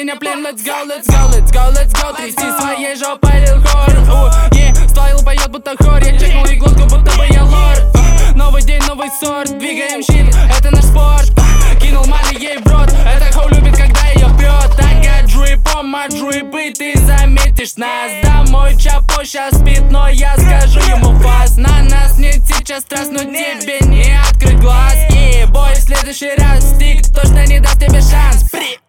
меня плен. Let's go, let's go, let's go, let's go. Трясти своей жопой, лил хор. Ствол поет, будто хор. Я чекнул и глотку, будто бы я лорд. Новый день, новый сорт. Двигаем щит, это наш спорт. Кинул мали ей в рот. Это хоу любит, когда ее прет. I got drip on my drip, и ты заметишь нас. Домой чапо щас спит, но я скажу ему фас. На нас нет сейчас трасс, но тебе не открыть глаз. Бой в следующий раз, стик точно не даст тебе шанс.